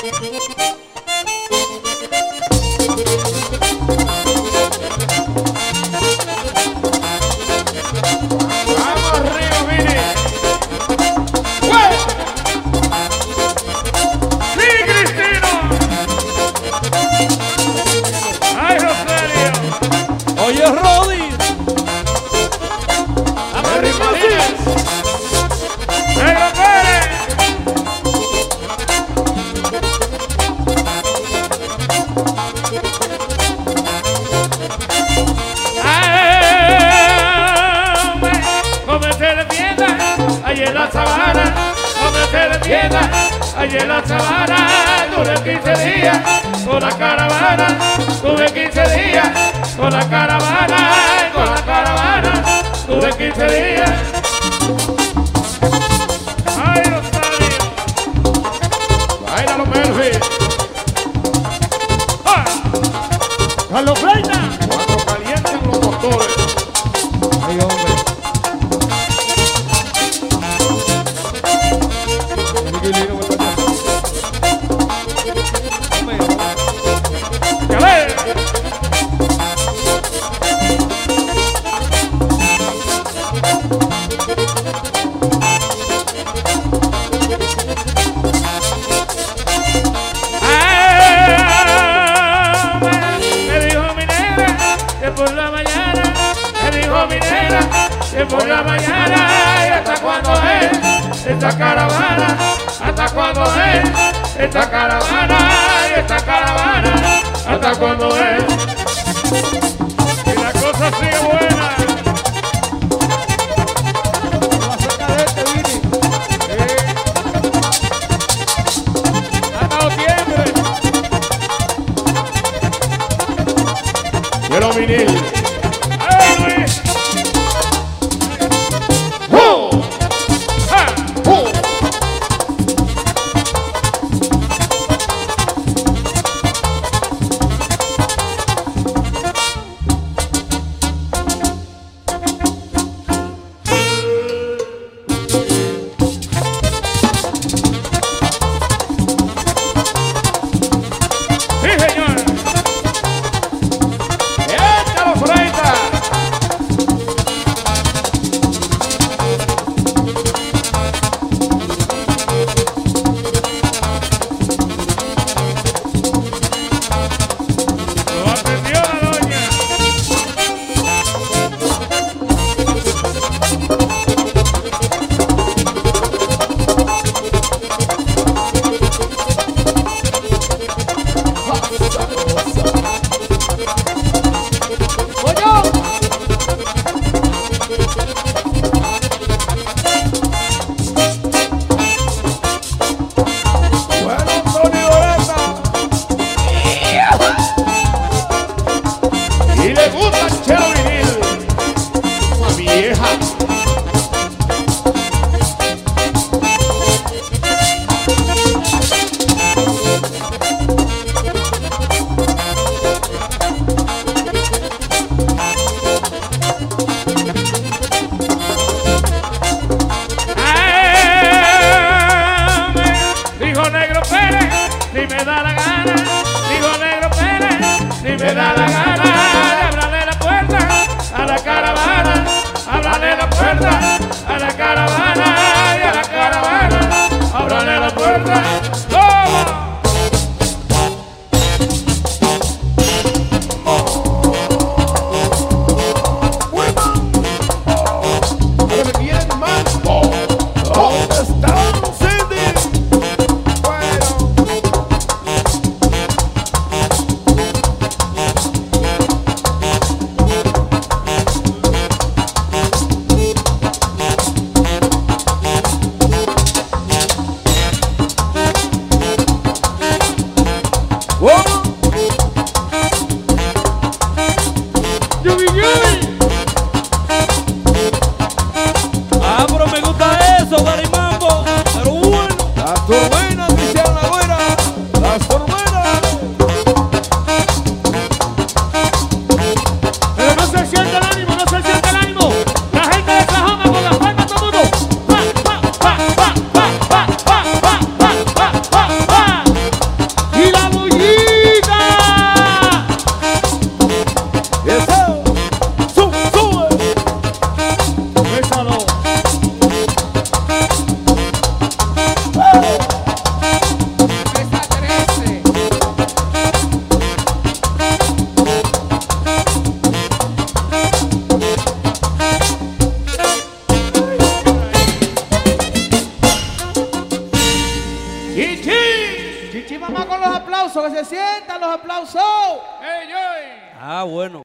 Allí en la sabana, tuve 15 días con la caravana, tuve 15 días con la caravana, tuve 15 días. Ay, Rosario, bailalo, Melvin. Carlos Freita, cuando calientan los motores. Ay, hombre. Por la mañana y hasta cuando es esta caravana, hasta cuando es esta caravana y esta caravana, hasta cuando es. Y la cosa sigue buena. Acerca de este Vini. Hasta noviembre. Quiero vinil. Chimamá con los aplausos, que se sientan los aplausos. ¡Ey, oy! Ah, bueno.